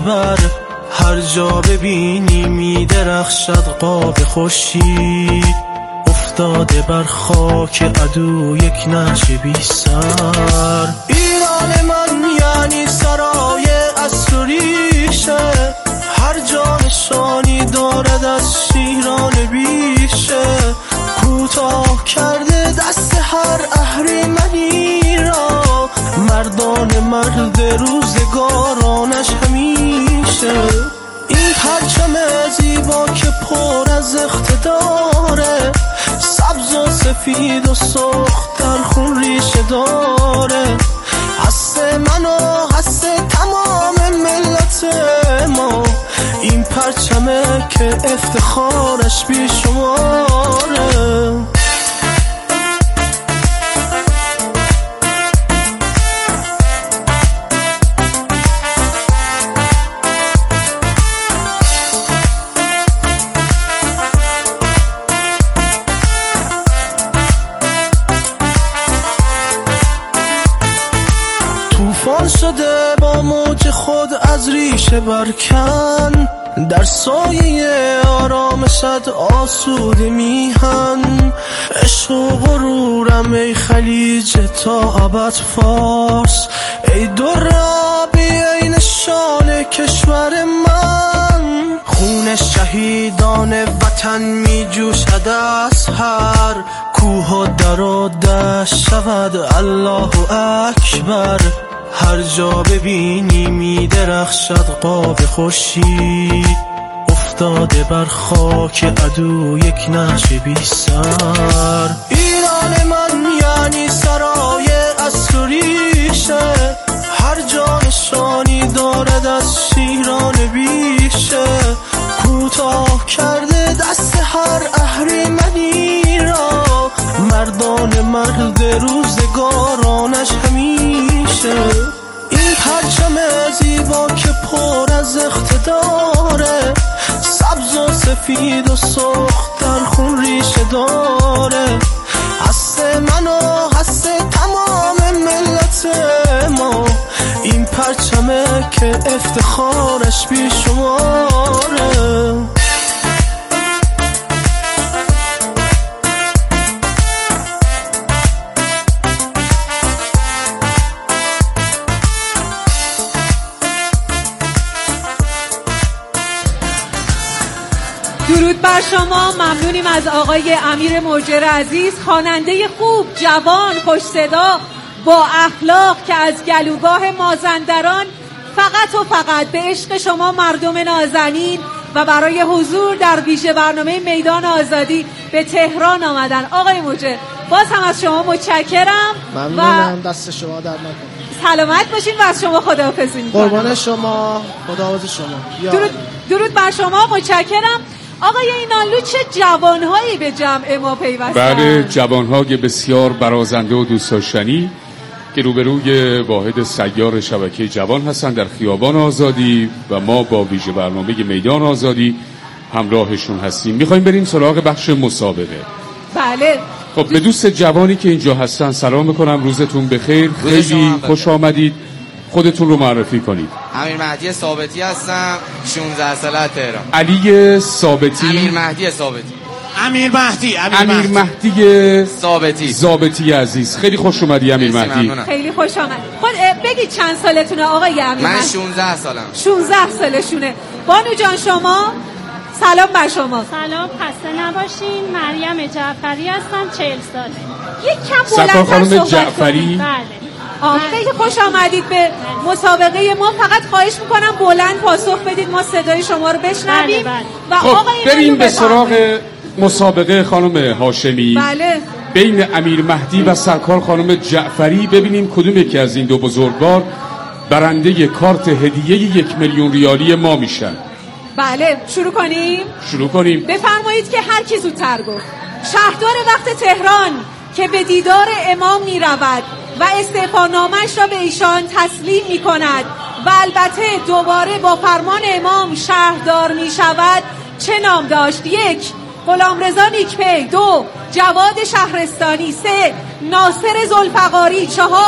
اکبر، هر جا ببینی میدرخشد قاب خورشید، افتاده بر خاک عدو یک نعش بی سر. ایران من یعنی سرای اصل و ریشه، هر جا نشانی دارد از شیران بیشه، کوتاه کرده دست هر اهریمنی را، مردان مرد روزگارانش همیشه. این پرچم زیبا که پر از اقتداره، سبز و سفید و سرخ در خون ریشه داره، هست من و هست تمام ملت ما، این پرچمه که افتخارش بی شماره. طوفان شده با موج خود از ریشه برکن، در سایه آرامشت آسوده میهن. عشق و غرورم ای خلیج تا ابد فارس، ای درابی ای نشان کشور من. خون شهیدان وطن می جوشد از هر کوه و در و دشت شود الله اکبر، هر جا ببینی می درخشد قاب خورشید، افتاده بر خاک عدو یک نعش بی سر. ایران من یعنی سرای اصل و ریشه، هر جا نشانی دارد از شیران بیشه، کوتاه کرده دست هر اهریمنی را، مردان مرد روزگارانش همیشه. این پرچم زیبا که پر از اقتداره، سبز و سفید و سرخ در خون ریشه داره، هست من و هست تمام ملت ما، این پرچمه که افتخارش بی شماره. درود بر شما. ممنونیم از آقای امیر موجر عزیز، خواننده خوب، جوان، خوش صدا، با اخلاق که از گلوگاه مازندران فقط و فقط به عشق شما مردم نازنین و برای حضور در ویژه برنامه میدان آزادی به تهران آمدن. آقای موجر باز هم از شما متشکرم. ممنونم، دست شما در نکنه. سلامت باشین و از شما خداحافظی می‌کنم. قربان شما، خداحافظ شما. درود بر شما، متشکرم. آقای اینانلو چه جوانهایی به جمع ما پیوستن؟ بله، جوانهای بسیار برازنده و دوست داشتنی که روبروی واحد سیار شبکه جوان هستن در خیابان آزادی و ما با ویژه برنامه میدان آزادی همراهشون هستیم. میخوایم بریم سراغ بخش مسابقه. بله. خب به دوست جوانی که اینجا هستن سلام میکنم، روزتون بخیر، خیلی خوش آمدید. خودتون رو معرفی کنید. امیر مهدی ثابتی هستم، 16 ساله تهران. علی ثابتی. امیر مهدی ثابتی. امیر مهدی ثابتی عزیز، خیلی خوش اومدی امیر مهدی. خیلی خوش آمد. خود بگید چند سالتونه آقای امیر؟ من 16 سالم. 16 سالشونه. بانو جان شما؟ سلام بر شما. سلام، خسته نباشین. مریم جعفری هستم، 40 ساله. یک کم بلندتر صحبت کنید. بله. خیلی خوش آمدید به مسابقه ما. فقط خواهش میکنم بلند پاسخ بدید ما صدای شما رو بشنویم. بله. و خب بریم به سراغ مسابقه خانم هاشمی. بله. بین امیر مهدی و سرکار خانم جعفری، ببینیم کدوم یکی از این دو بزرگوار برنده کارت هدیه 1 میلیون ریالی ما میشن. بله، شروع کنیم. بفرمایید که هر کی زودتر گفت. شهردار وقت تهران که به دیدار امام می رود و استعفانامه‌اش را به ایشان تسلیم می کند و البته دوباره با فرمان امام شهردار می شود، چه نام داشت؟ 1. غلامرضا نیکپی. 2. جواد شهرستانی. 3. ناصر ذوالفقاری. 4.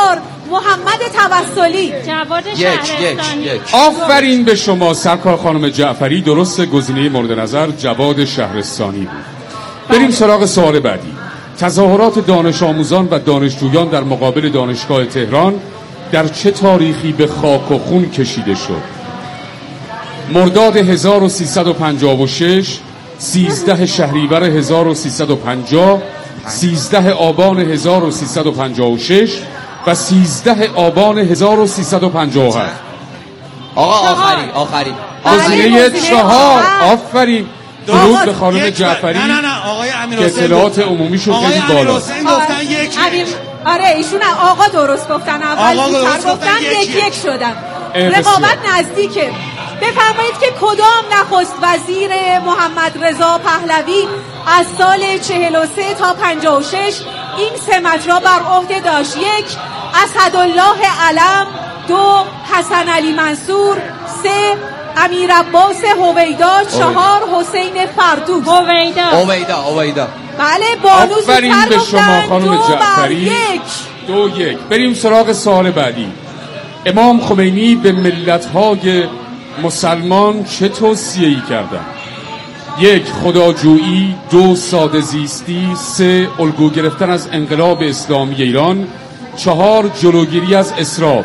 محمد توسلی. جواد یک شهرستانی. آفرین به شما سرکار خانم جعفری. درست، گزینه مورد نظر جواد شهرستانی بود. بریم سراغ سوال بعدی. تظاهرات دانش آموزان و دانشجویان در مقابل دانشگاه تهران در چه تاریخی به خاک و خون کشیده شد؟ مرداد 1356، 13 شهریور 1350، 13 آبان 1356 و 13 آبان 1357. آقا آخری گزینه 4. آفرین. درود به خانم جعفری. نه آقای امیر که اطلاعات عمومیشون خیلی بالاست. گفتن یک. آره ایشون آقا درست گفتن. اول گفتن یک شدن. رقابت نزدیکه. بفرمایید که کدام نخست وزیر محمد رضا پهلوی از سال 43 تا 56 این سمت را بر عهده داشت؟ 1. اسدالله علم، 2. حسن علی منصور، 3. امیر عباس هویدا، 4. حسین فردوس. هویدا. بله بانو آفرین به شما خانم جعفری. 2-1. بریم سراغ سوال بعدی. امام خمینی به ملت‌های مسلمان چه توصیه‌ای کردند؟ 1. خداجویی، 2. ساده زیستی، 3. الگو گرفتن از انقلاب اسلامی ایران، 4. جلوگیری از اسراف.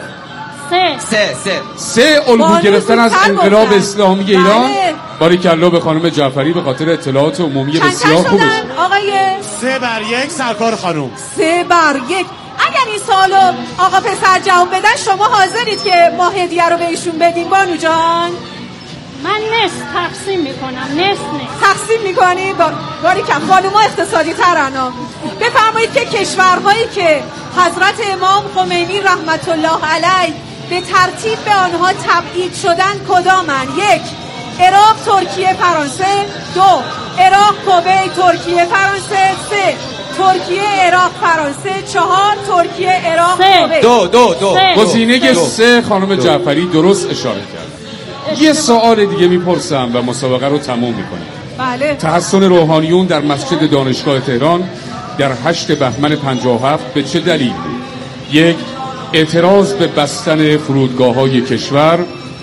3. الگو گرفتن از انقلاب اسلامی ایران. باریکلا به خانم جعفری به خاطر اطلاعات عمومی بسیار خوبش. آقای 3-1 سرکار خانم. 3-1. اگر این سوالو آقا پسر جواب بدن شما حاضرید که ما هدیه رو بهشون بدیم بانو جان؟ من نصف تقسیم میکنم. نصف تقسیم میکنید؟ باریکلا خانوما اقتصادی ترن. بفرمایید که کشورهایی که حضرت امام خمینی رحمت الله علیه به ترتیب به آنها تبعید شدن کدامن؟ 1. عراق، ترکیه، فرانسه، 2. عراق، کویت، ترکیه، فرانسه، 3. ترکیه، عراق، فرانسه، 4. ترکیه، عراق، کویت. 2. گزینه 3 خانم جعفری درست اشاره کرد. یه سوال دیگه میپرسم و مسابقه رو تموم میکنیم. بله. تحسن روحانیون در مسجد دانشگاه تهران در 8 بهمن 57 به چه دلیل بود؟ 1. اعتراض به بستن فرودگاه‌های کشور،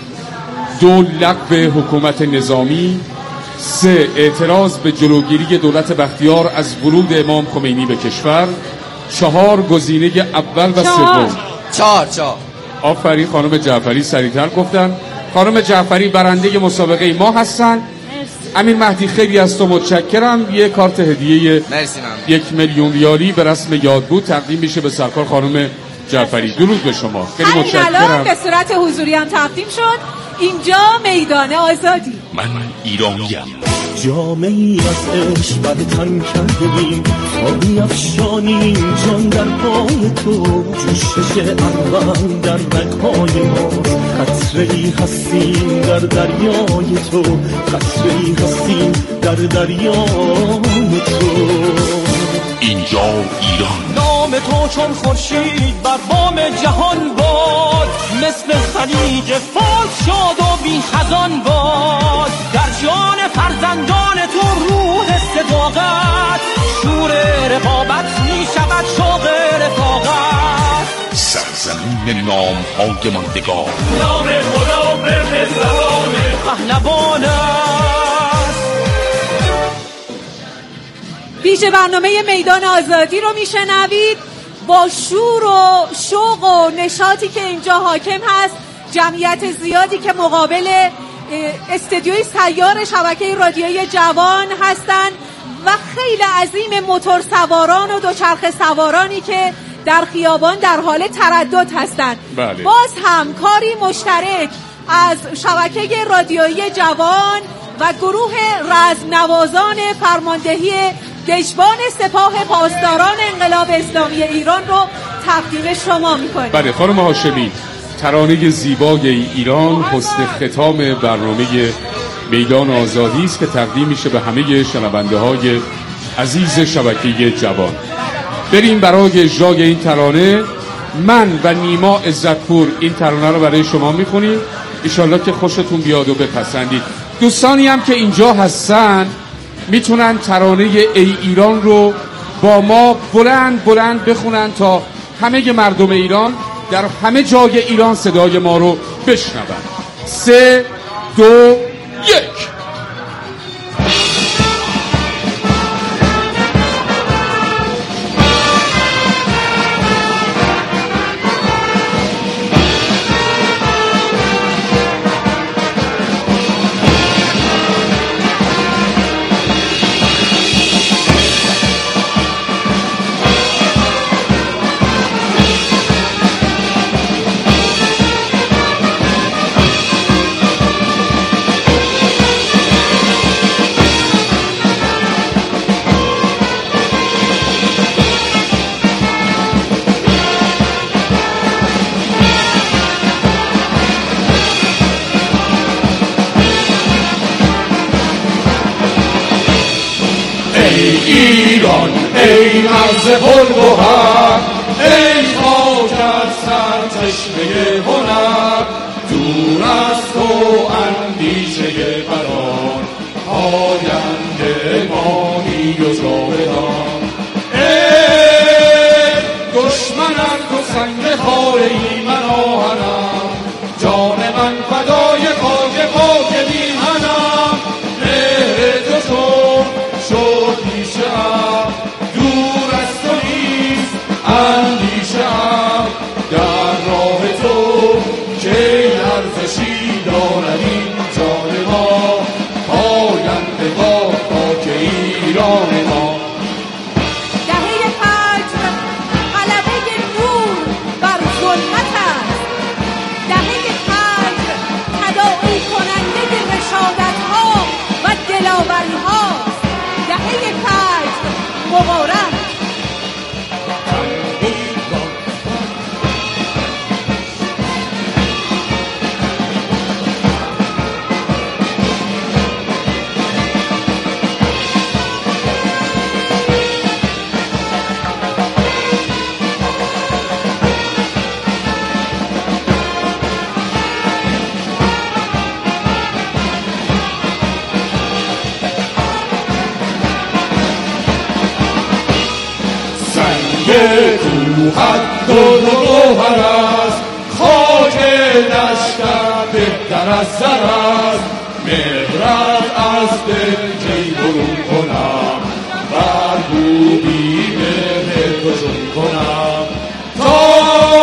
2. لغو حکومت نظامی، 3. اعتراض به جلوگیری دولت بختیار از ورود امام خمینی به کشور، 4. گزینه اول و سوم. 4. آفرین خانم جعفری سریعتر گفتن. خانم جعفری برنده مسابقه ما هستن. امین مهدی خیلی از تو متشکرم. یه کارت هدیه 1,000,000 ریالی به رسم یاد بود تقدیم میشه به سرکار خانم جعفری. درود به شما. خیلی متشکرم. الان به صورت حضوری هم تقدیم شد. اینجا میدان آزادی. من ایرانیم. جامعی از عشق بر تن کردیم، آبی افشانیم جان در پای تو، جوشش اول در رگهای ما، قطره‌ای هستیم در دریای تو، قطره‌ای هستیم در دریای تو. اینجا ایران. نام تو چون خورشید بر بام جهان باد، مثل خلیج فارس شاد و بی خزان باد، در جان فرزندان تو روح صداقت، شور رقابت می شود شوق رفاقت. سرزمین نام‌های ماندگار، نام خدا به زبان پهلوان است. ویژه برنامه میدان آزادی رو میشنوید. با شور و شوق و نشاطی که اینجا حاکم هست، جمعیت زیادی که مقابل استدیوی سیار شبکه رادیویی جوان هستند و خیلی عظیم موتور سواران و دوچرخه سوارانی که در خیابان در حال تردد هستند. بله. باز هم کاری مشترک از شبکه رادیویی جوان و گروه رزمنوازان فرماندهی دژبان سپاه پاسداران انقلاب اسلامی ایران رو تقدیم شما می‌کنیم. بله خانم هاشمی، ترانه زیبای ایران حسن ختام برنامه میدان آزادی است که تقدیم میشه به همه شنونده‌های عزیز شبکه جوان. بریم برای اجرای این ترانه. من و نیما عزتپور این ترانه رو برای شما میخونیم، انشالله که خوشتون بیاد و بپسندید. دوستانی هم که اینجا هستن میتونن ترانه ای ایران رو با ما بلند بلند بخونن تا همه مردم ایران در همه جای ایران صدای ما رو بشنون. 3 2 1. ایران ای مرز پرگوهر، ای خاک از سرچشمه هنر، دور از تو اندیشه بران، آینده مانی و جاودان. ای دشمن از تو سنگ خاره ای من آهنم، جان من فدای خاک پاک میهنم. مهر تو چون شد پیشم، دور از تو نیست اندیشم، در راه تو که ارزشی دارد این جان ما، پاینده با خاک ایران ما. دهه فجر غلبه نور بر ظلمت است، دهه فجر تداعی کننده رشادت ها و دلاوری هاست. دهه فجر مبارک. کوهت در و گوهر است، خاک لشکر بهتر از سر است. مهرت از دل کی برون کنم، بر بودی مهر تو جون کنم. تا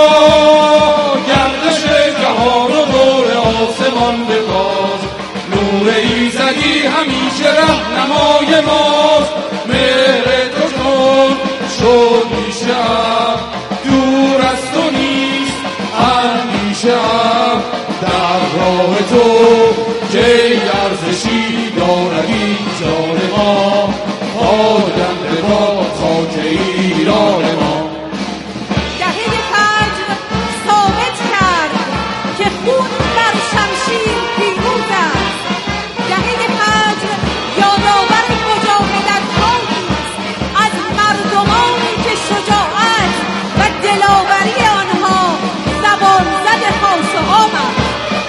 گردش جهان و دور آسمان بتاز، نور ایزدی همیشه رهنمای ماست. مهر تو چون شد میشم، دور از تو نیست اندیشم، در راه تو که ارزشی دارد این جان ما، پاینده با خاک ایران ما. دهه فجر ثابت کرد که خون بر شمشیر پیروز است. دهه فجر یادآور مجاهدت‌هایی است از مردمانی که شجاعت و دلاوری آنها زبان زد خاصه آمد.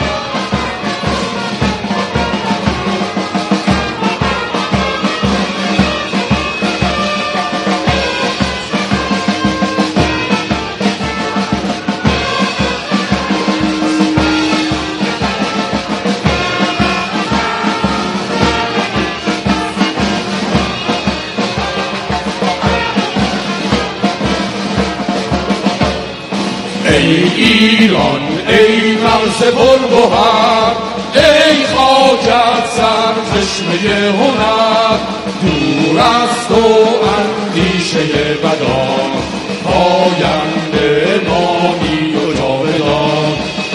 ای ایران ای مرز پرگوهر، ای خاکت سرچشمه هنر، دور از تو اندیشه بدان، پاینده مانی و جاودان.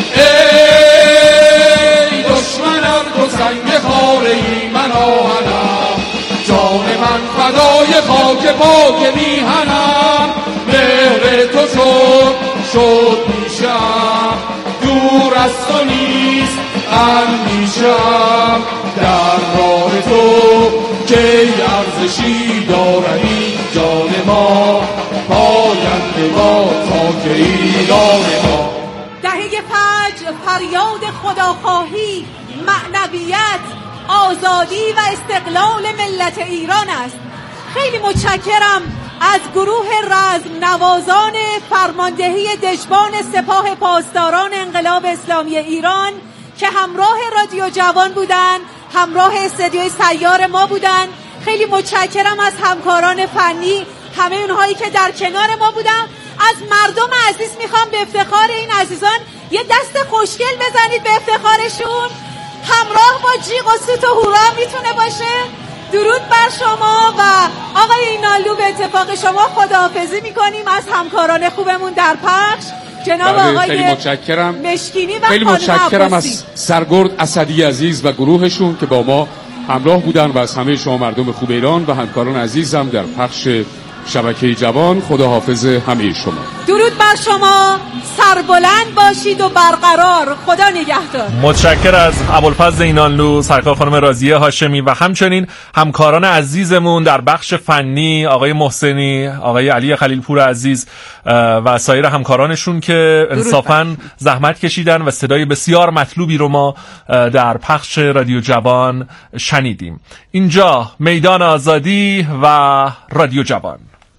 ای دشمن از تو سنگ خاره ای من آهنم، جان من فدای خاک پاک میهنم. مهر تو شد میشم، دور از تو نیست اندیشم، در راه تو که ارزشی دارد این جان ما، پاینده با خاک ایران ما. دهه فجر فریاد خداخواهی، معنویت، آزادی و استقلال ملت ایران است. خیلی متشکرم از گروه رزم نوازان فرماندهی دژبان سپاه پاسداران انقلاب اسلامی ایران که همراه رادیو جوان بودن، همراه استدیوی سیار ما بودن. خیلی متشکرم از همکاران فنی، همه اونهایی که در کنار ما بودن. از مردم عزیز میخوام به افتخار این عزیزان یه دست خوشگل بزنید به افتخارشون. همراه با جیغ و سوت و هورا میتونه باشه. درود بر شما و آقای اینالو، به اتفاق شما خداحافظی میکنیم از همکاران خوبمون در پخش، جناب آقای خیلی متشکرم. مشکینی و خیلی متشکرم از سرگرد اسدی عزیز و گروهشون که با ما همراه بودن و از همه شما مردم خوب ایران و همکاران عزیزم در پخش شبکه جوان. خداحافظ همه شما. درود بر شما، سربلند باشید و برقرار. خدا نگهدار. متشکر از ابوالفضل اینانلو، سرکار خانم راضیه هاشمی و همچنین همکاران عزیزمون در بخش فنی، آقای محسنی، آقای علی خلیلپور عزیز و سایر همکارانشون که انصافاً زحمت کشیدن و صدای بسیار مطلوبی رو ما در پخش رادیو جوان شنیدیم. اینجا میدان آزادی و رادیو جوان.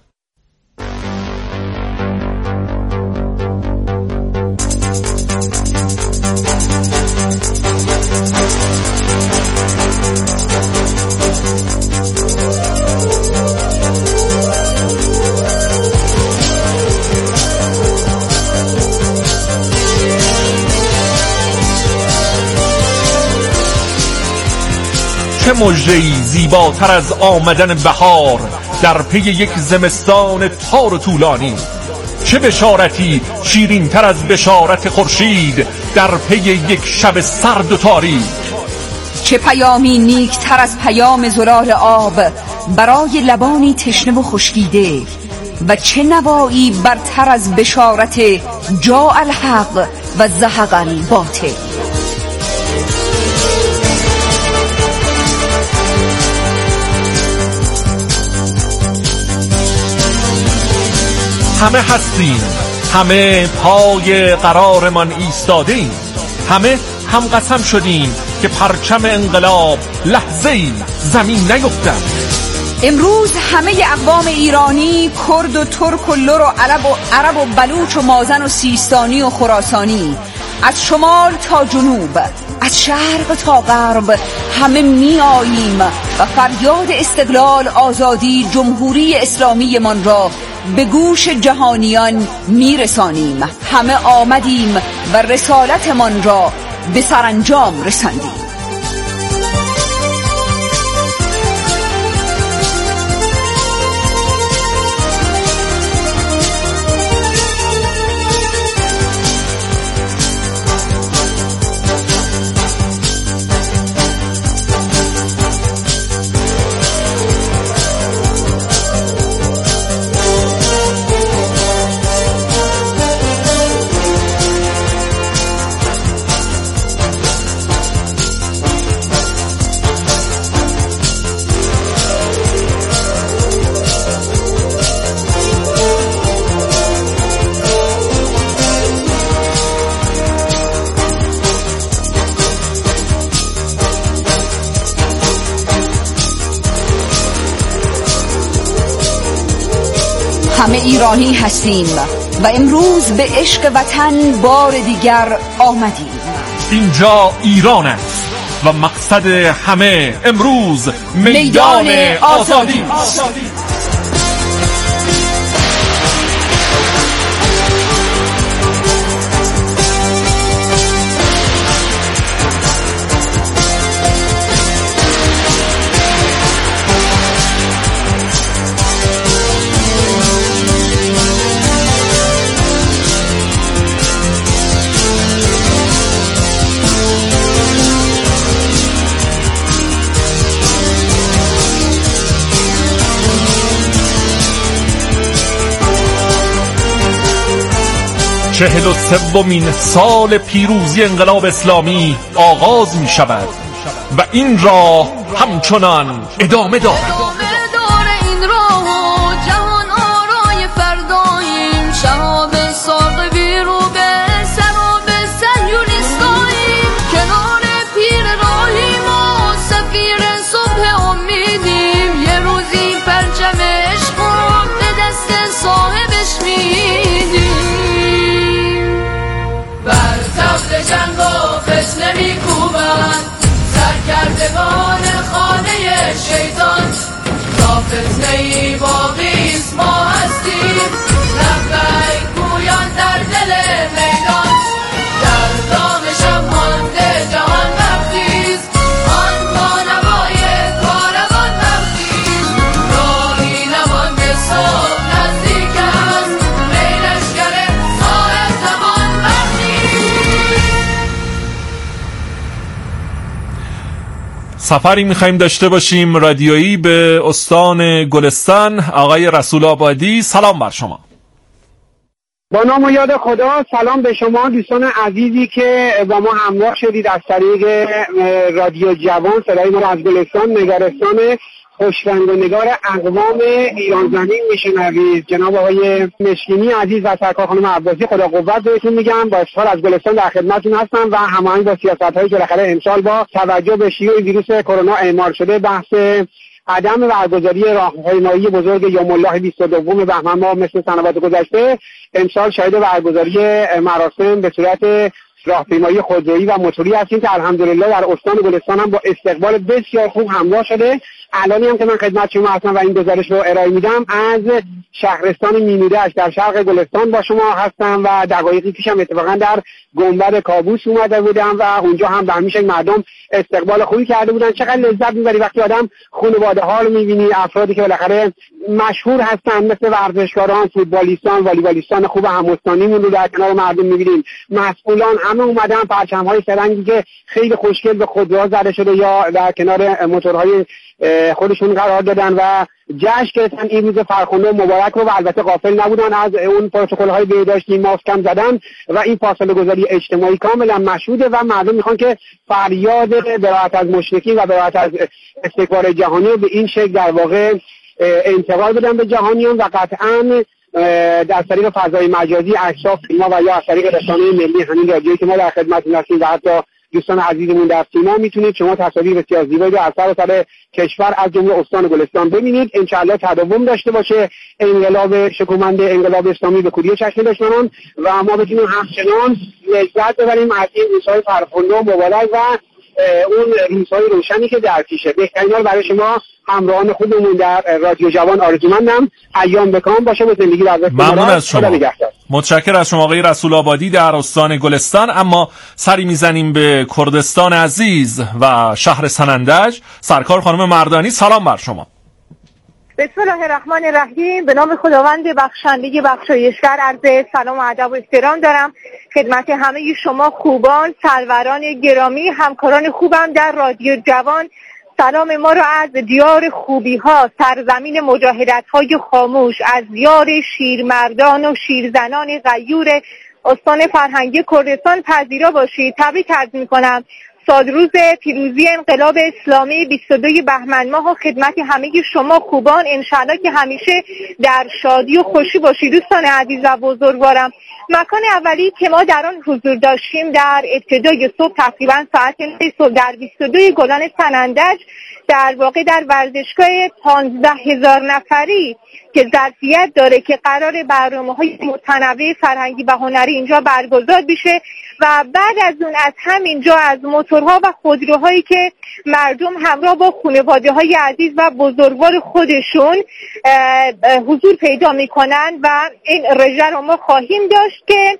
چه مژده‌ای زیباتر از آمدن بهار در پی یک زمستان تار و طولانی، چه بشارتی شیرین‌تر از بشارت خورشید در پی یک شب سرد و تاریک، چه پیامی نیکتر از پیام زلال آب برای لبانی تشنه و خشکیده، و چه نوایی برتر از بشارت جاء الحق و زهق الباطل. همه هستیم، همه پای قرارمان ایستادیم، همه هم قسم شدیم که پرچم انقلاب لحظه‌ای زمین نیفتد. امروز همه اقوام ایرانی، کرد و ترک و لر و عرب و بلوچ و مازن و سیستانی و خراسانی، از شمال تا جنوب، از شرق تا غرب، همه می آییم و فریاد استقلال، آزادی، جمهوری اسلامی من را به گوش جهانیان می رسانیم. همه آمدیم و رسالت من را به سرانجام رساندیم. همه ایرانی هستیم و امروز به عشق وطن بار دیگر آمدیم. اینجا ایران است و مقصد همه امروز میدان آزادی است. چهل و سومین سال پیروزی انقلاب اسلامی آغاز می شود و این راه همچنان ادامه دارد. این راه و جهان آرای فرداییم، شهاب ساقبی رو به سراب سلیونیستاییم، کنار پیر راهی ما سفیر صبح امیدیم، یه روزی پرچم عشق رو به خوبن سرکردگان خانه شیطان تا فتنه‌ای باقیست ما هستیم لبیک گویان در دل میدان در دام شب مانده جهان وقتیست آن با نوای کاروان وقتیست راهی نمانده صبح نزدیک است میلشگر صاحب زمان وقتیست. سفری میخواییم داشته باشیم رادیویی به استان گلستان. آقای رسول آبادی، سلام بر شما. با نام و یاد خدا، سلام به شما دوستان عزیزی که با ما همراه شدید از طریق رادیو جوان. صدای ما را از گلستان نگارستان خوشرنگ و نگار اقوام ایران زمین میشنوید. جناب آقای مشکینی عزیز و سرکار خانم عباسی، خدا قوت بهتون میگم. با افتخار از گلستان در خدمتتون هستم و هماهنگ با سیاست‌هایی که بالاخره امسال با توجه به شیوع ویروس کرونا اعمال شده، بحث عدم برگزاری راهپیمایی بزرگ یوم الله 22 بهمن ماه مثل سنوات گذشته، امسال شاهد برگزاری مراسم به صورت راهپیمایی خودرویی و موتوری هستیم که الحمدلله در استان گلستان هم با استقبال بسیار خوب همراه شده. الانی هم که من خدمت شما هستم و این گزارش رو ارائه میدم، از شهرستان مینوده‌اش در شرق گلستان با شما هستم و دقایقی پیش هم اتفاقا در گنبد کابوس اومده بودم و اونجا هم به همیشه مردم استقبال خوبی کرده بودن. چقدر لذت میبری وقتی آدم خانواده ها رو میبینی، افرادی که بالاخره مشهور هستن مثل ورزشکاران، فوتبالیستان، والیبالیستان خوب هم‌استانیمون رو در کنار مردم میبینیم. مسئولان همه اومدن، پرچم‌های سه‌رنگی که خیلی خوشگل به خودروها زده شده یا در کنار موتورهای خودشون قرار دادن و جشن گرفتن این روز فرخنده و مبارک رو و البته غافل نبودن از اون پروتکل‌های بهداشتی، ماسک هم زدن و این فاصله گذاری اجتماعی کاملا مشهوده و مردم میخوان که فریاد براءت از مشرکین و براءت از استکبار جهانی به این شکل در واقع انتقال بدن به جهانیان و قطعاً در طریق فضای مجازی، عکس‌ها، فیلم‌ها و یا از طریق رسانه ملی همین رادیویی که ما در خدمتتون هستیم و حتی دوستان عزیزمون در سیما میتونید شما تصاویر بسیار زیبایی رو از سر کشور از جمله استان گلستان ببینید. انشاءالله تداوم داشته باشه انقلاب شکومند انقلاب اسلامی به کوری چشم دشمنان و ما بتونیم همچنان لذت ببریم از این روزهای فرخنده و مبارک و اون روزهای روشنی که در پیشه. بهترین حال برای شما همراهان خوبمون در رادیو جوان آرزومندم ایام بکام باشه و زندگی در وقت ممنون از شما. متشکرم از شما آقای رسول آبادی در استان گلستان. اما سری میزنیم به کردستان عزیز و شهر سنندج. سرکار خانم مردانی، سلام بر شما. بسم الله الرحمن الرحیم. به نام خداوند بخشنده بخشایشگر عرض سلام و ادب و احترام دارم خدمت همه شما خوبان، سروران گرامی، همکاران خوبم در رادیو جوان. سلام ما را از دیار خوبی ها، سرزمین مجاهدت های خاموش، از دیار شیرمردان و شیرزنان غیور استان فرهنگی کردستان پذیرا باشید. تبریک عرض می‌کنم سالروز پیروزی انقلاب اسلامی 22 بهمن ماه و خدمت همه شما خوبان. انشاءالله که همیشه در شادی و خوشی باشید دوستان عزیز و بزرگوارم. مکان اولی که ما در آن حضور داشتیم در ابتدای صبح تقریبا ساعت 9 صبح در 22 گلان سنندج، در واقع در ورزشگاه 15,000 نفری که ظرفیت داره که قرار برنامه‌های متنوع فرهنگی و هنری اینجا برگزار بشه و بعد از اون از همینجا از موتورها و خودروهایی که مردم همراه با خانواده‌های عزیز و بزرگوار خودشون حضور پیدا میکنن و این رژه رو ما خواهیم داشت که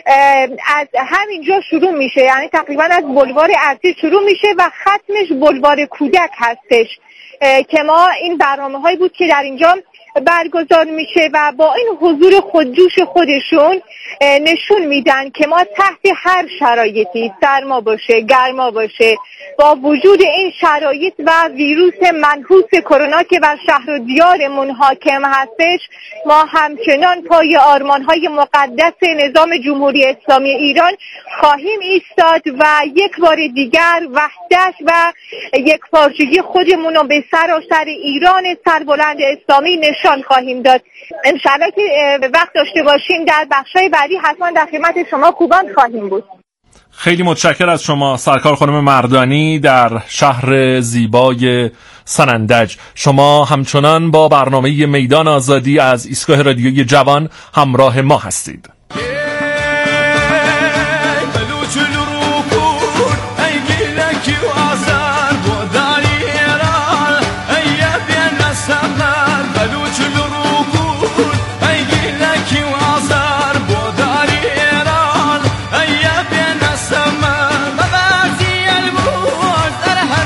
از همینجا شروع میشه، یعنی تقریبا از بلوار ارتش شروع میشه و ختمش بلوار کودک هستش که ما این برنامه‌هایی بود که در اینجا برگزار میشه و با این حضور خودجوش خودشون نشون میدن که ما تحت هر شرایطی، سرما باشه گرما باشه، با وجود این شرایط و ویروس منحوس کرونا که بر شهر و دیارمون حاکم هستش، ما همچنان پای آرمانهای مقدس نظام جمهوری اسلامی ایران خواهیم ایستاد و یک بار دیگر وحدت و یک پارچگی خودمون رو به سراسر ایران سربلند اسلامی نشان خواهیم داد. انشاءالله که وقت داشته باشیم در بخشای بعدی حتما در خدمت شما خوبان خواهیم بود. خیلی متشکر از شما سرکار خانم مردانی در شهر زیبای سنندج. شما همچنان با برنامه میدان آزادی از ایستگاه رادیوی جوان همراه ما هستید. بلوچ الركود أي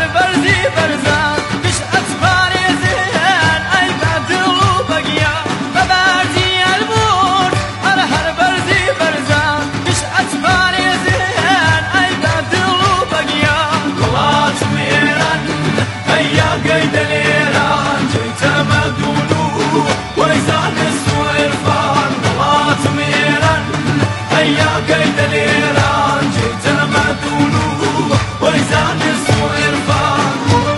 برزی برزن کش اتفاری زهن ای بدل و بگیا ببردی البور هر برزی برزن کش اتفاری زهن ای بدل و بگیا قلات میرن ایا قیدل ایران جیت مدونو ویزان سو عرفان قلات میرن ایا قیدل ایران جیت مدونو ویزان سو عرفان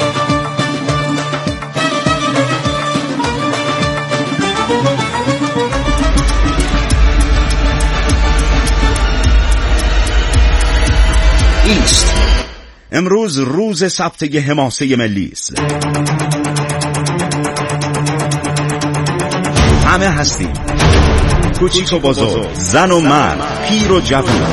ایست. امروز روز ثبت حماسه ملی است. همه هستیم، کوچیک و بزرگ، زن و مرد، پیر و جوان.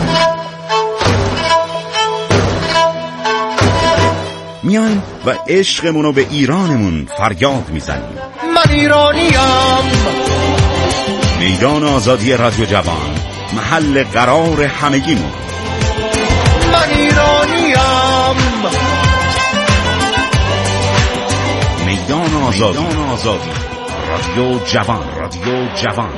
میایم و عشقمونو به ایرانمون فریاد میزنیم. من ایرانیم. میدان آزادی رادیو جوان، محل قرار همگیمون. من ایرانیم. میدان آزادی رادیو جوان.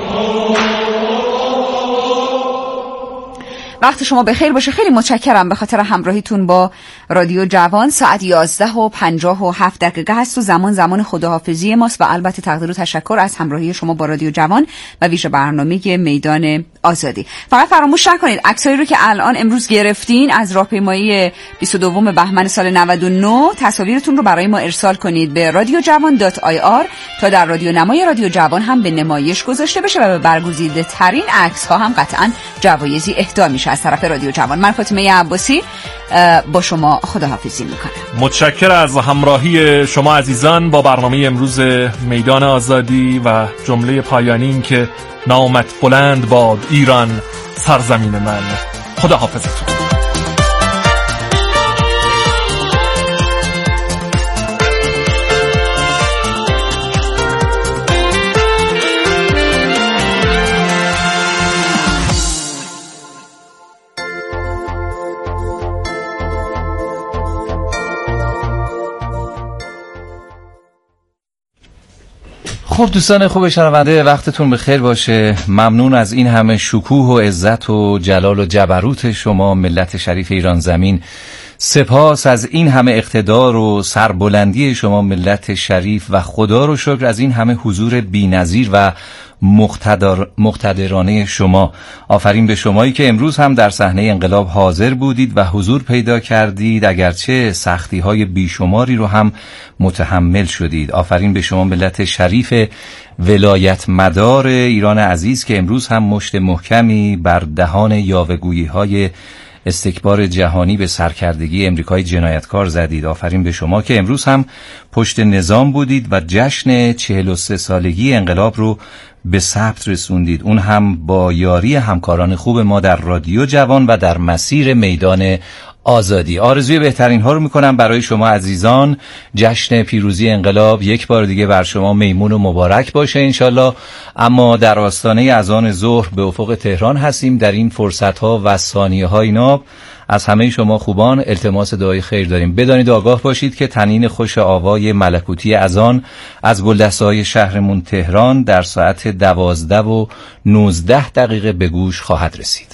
وقت شما بخیر باشه. خیلی متشکرم به خاطر همراهیتون با رادیو جوان. ساعت 11:57 هست و زمان خداحافظی ماست و البته تقدیر و تشکر از همراهی شما با رادیو جوان و ویژه برنامه میدان آزادی. فقط فراموش نکنید عکسایی رو که الان امروز گرفتین از راهپیمایی 22 بهمن سال 99 تصاویرتون رو برای ما ارسال کنید به radiojavan.ir تا در رادیو نمای رادیو جوان هم به نمایش گذاشته بشه و به برگزیده ترین عکس ها هم قطعاً جوایزی اهدا میشه از طرف رادیو جوان. من فاطمه عباسی با شما خداحافظی میکنم. متشکرم از همراهی شما عزیزان با برنامه امروز میدان آزادی و جمله پایانی این که نامت بلند باد ایران سرزمین من. خداحافظتون. خب دوستان خوب شنونده، وقتتون بخیر باشه. ممنون از این همه شکوه و عزت و جلال و جبروت شما ملت شریف ایران زمین. سپاس از این همه اقتدار و سربلندی شما ملت شریف و خدا رو شکر از این همه حضور بی‌نظیر و مقتدرانه شما. آفرین به شمایی که امروز هم در صحنه انقلاب حاضر بودید و حضور پیدا کردید، اگرچه سختی‌های بیشماری رو هم متحمل شدید. آفرین به شما ملت شریف ولایت مدار ایران عزیز که امروز هم مشت محکمی بر دهان یاوه‌گویی‌های استکبار جهانی به سرکردگی امریکای جنایتکار زدید. آفرین به شما که امروز هم پشت نظام بودید و جشن 43 سالگی انقلاب رو به ثبت رسوندید، اون هم با یاری همکاران خوب ما در رادیو جوان و در مسیر میدان آزادی. آرزوی بهترین ها رو میکنم برای شما عزیزان. جشن پیروزی انقلاب یک بار دیگه بر شما میمون و مبارک باشه انشالله. اما در آستانه اذان ظهر به افق تهران هستیم. در این فرصت ها و ثانیه های ناب از همه شما خوبان التماس دعای خیر داریم. بدانید آگاه باشید که طنین خوش آوای ملکوتی اذان از گلدسته‌های شهرمون تهران در ساعت 12:19 به گوش خواهد رسید.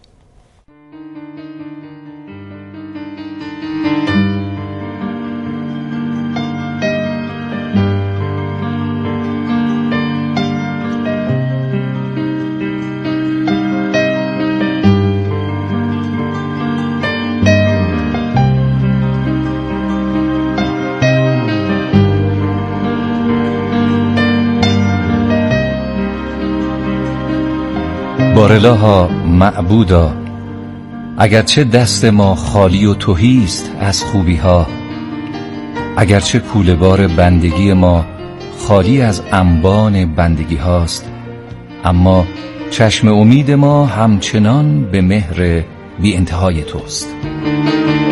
بارالها معبودا، اگرچه دست ما خالی و تهی است از خوبی ها، اگرچه کوله بار بندگی ما خالی از انبان بندگی هاست، اما چشم امید ما همچنان به مهر بی انتهای توست.